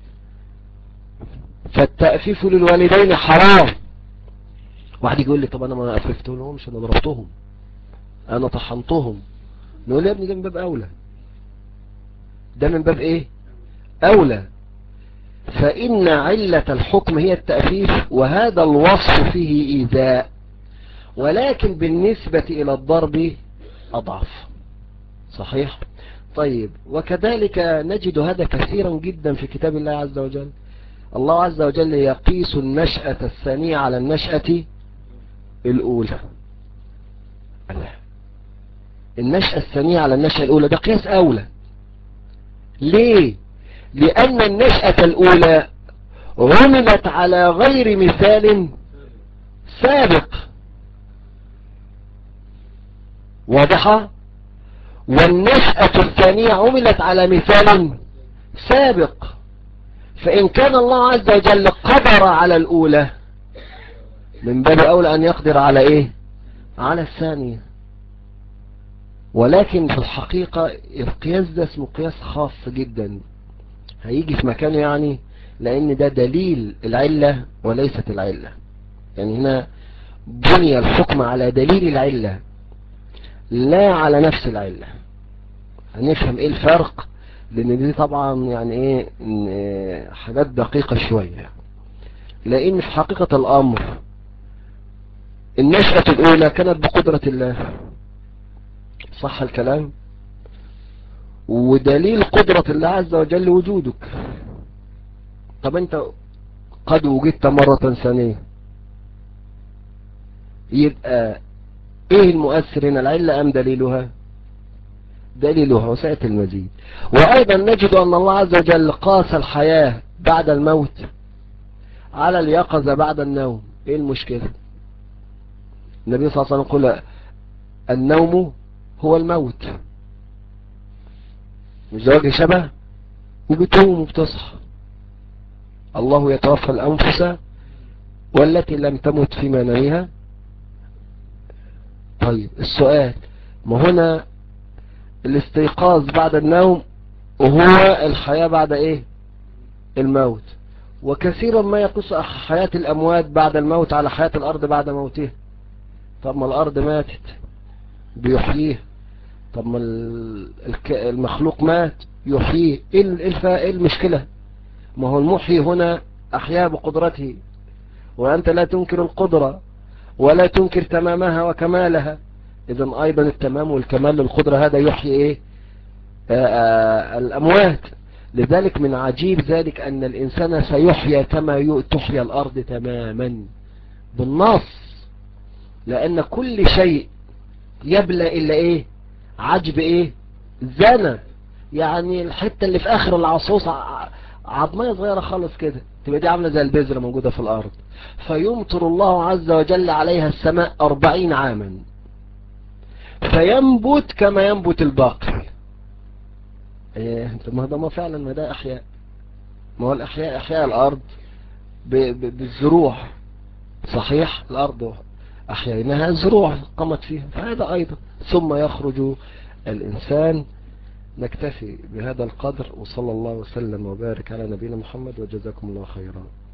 فالتأفيف للوالدين حرام. واحد يقول لي طب أنا ما أففت لهمش، أنا ضربتهم، أنا طحنتهم. نقول يا ابني ده من باب أولى، ده من باب إيه؟ أولى. فإن علة الحكم هي التأفيف، وهذا الوصف فيه إيذاء، ولكن بالنسبة إلى الضرب أضعف. صحيح؟ طيب، وكذلك نجد هذا كثيرا جدا في كتاب الله عز وجل. الله عز وجل يقيس النشأة الثانية على النشأة الأولى. النشأة الثانية على النشأة الأولى ده قياس أولى. ليه؟ لأن النشأة الأولى عملت على غير مثال سابق، واضحة؟ والنشأة الثانية عملت على مثال سابق، فإن كان الله عز وجل قدر على الأولى من باب أولى أن يقدر على إيه؟ على الثانية. ولكن في الحقيقة القياس ده اسمه قياس خاص جدا، هيجي في مكانه، يعني لأن ده دليل العلة وليست العلة. يعني هنا بني الحكم على دليل العلة لا على نفس العلة. هنفهم ايه الفرق، لان دي طبعا يعني ايه حاجات دقيقة شوية. لان في حقيقة الامر النشأة الاولى كانت بقدرة الله، صح الكلام؟ ودليل قدرة الله عز وجل وجودك. طب انت قد وجدت مرة ثانية، يبقى ايه المؤثر هنا، العلة ام دليلها؟ دليلها وسعة المزيد. وايضا نجد ان الله عز وجل قاس الحياة بعد الموت على اليقظة بعد النوم. ايه المشكلة؟ النبي صلى الله عليه وسلم قال النوم هو الموت، مش ده وجه شبه؟ وبتقوم وبتصحى. الله يتوفى الأنفس والتي لم تمت في منامها. طيب السؤال، ما هنا الاستيقاظ بعد النوم وهو الحياة بعد ايه؟ الموت. وكثيرا ما يقص حياة الأموات بعد الموت على حياة الأرض بعد موته. طب ما الأرض ماتت بيحييه، طب ما المخلوق مات يحييه، ايه المشكلة؟ ما هو المحيي هنا أحيا بقدرته، وأنت لا تنكر القدرة ولا تنكر تمامها وكمالها، إذن أيضا التمام والكمال للقدرة هذا يحيي إيه؟ آآ آآ الأموات. لذلك من عجيب ذلك أن الإنسان سيحيى كما تحيى الأرض تماما بالنص، لأن كل شيء يبلى إلا إيه؟ عجب إيه؟ ذنب. يعني الحتة اللي في آخر العصوص عظمية صغيرة خالص كده تبقى دي عاملة زي البذرة موجودة في الأرض، فيمطر الله عز وجل عليها السماء أربعين عاما فينبت كما ينبت الباقي. ايه ما ده ما فعلا ما ده احياء. ما هو الاحياء احياء الارض ب ب بالزروع. صحيح الارض احييناها زروع قامت فيها، فهذا ايضا ثم يخرج الانسان. نكتفي بهذا القدر، وصلى الله وسلم وبارك على نبينا محمد، وجزاكم الله خيرا.